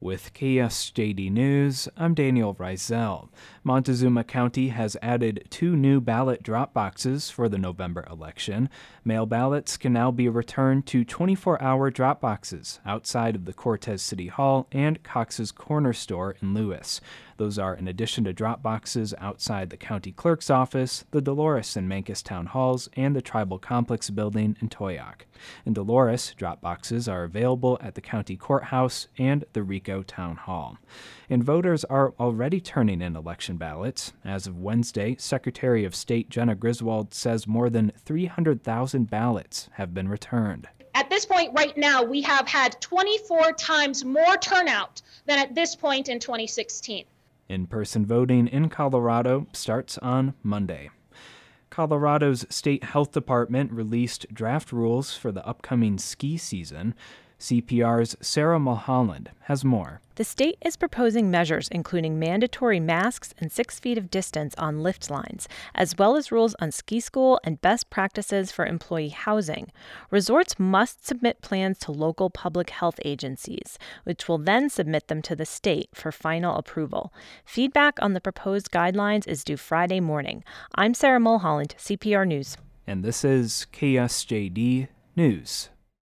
With KSJD News, I'm Daniel Reisel. Montezuma County has added 2 new ballot drop boxes for the November election. Mail ballots can now be returned to 24-hour drop boxes outside of the Cortez City Hall and Cox's Corner Store in Lewis. Those are in addition to drop boxes outside the county clerk's office, the Dolores and Mancos Town Halls, and the Tribal Complex building in Toyoak. In Dolores, drop boxes are available at the county courthouse and the Rico Town Hall. And voters are already turning in election ballots. As of Wednesday, Secretary of State Jenna Griswold says more than 300,000 ballots have been returned. At this point right now, we have had 24 times more turnout than at this point in 2016. In-person voting in Colorado starts on Monday. Colorado's State Health Department released draft rules for the upcoming ski season. CPR's Sarah Mulholland has more. The state is proposing measures including mandatory masks and 6 feet of distance on lift lines, as well as rules on ski school and best practices for employee housing. Resorts must submit plans to local public health agencies, which will then submit them to the state for final approval. Feedback on the proposed guidelines is due Friday morning. I'm Sarah Mulholland, CPR News. And this is KSJD News.